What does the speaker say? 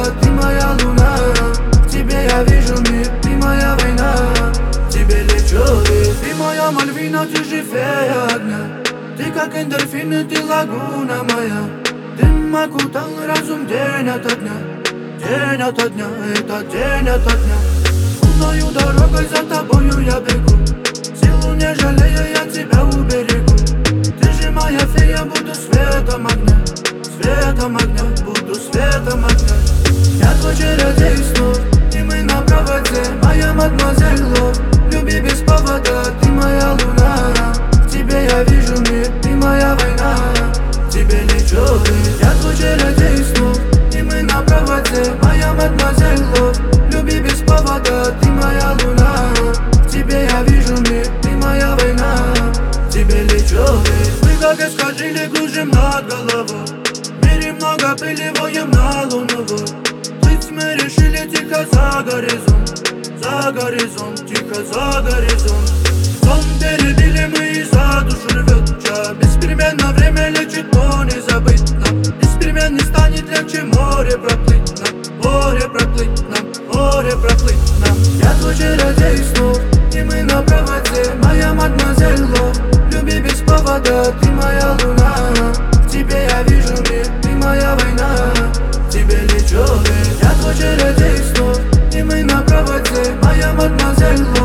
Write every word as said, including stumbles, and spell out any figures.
ты моя луна. В тебе я вижу мир, ты моя война. В тебе лечу вид. Ты моя Мальвина, ты же фея огня. Ты как эндорфин, и ты лагуна моя. Дым окутал разум день ото дня. День ото дня, это день ото дня. Луною дорогой за тобою я бегу. Силу не жалея, я тебя уберегу. Ты же моя фея, буду светом огня. Светом огня, буду светом огня. Я твой чародей снов, и мы на проводе. Моя мадемуазель лов, люби без повода. Ты моя луна, в тебе я вижу мир. Ты моя война, в тебе лечу вид. Я твой чародей снов, и мы на проводе. Моя мадемуазель лов, люби без повода. Ты моя луна, в тебе я вижу мир. Ты моя война, в тебе лечу вид. Мы как эскадрильи кружим над головой. В мире много пыли, воем на луну. Плыть мы решили тихо за горизонт. За горизонт, тихо за горизонт. Сон перебили мы и за душу рвет. Ча беспременно время лечит, но не забыть нам. Беспременно станет легче море проплыть нам. Море проплыть нам, море проплыть нам. Я твой чародей снов, и мы на проводе. Моя мадемуазель лов, люби без повода. Ты моя луна, в тебе я вижу мир. Ты моя война, в тебе лечу вид. Я твой чародей снов, и мы на проводе. Моя мадемуазель лов.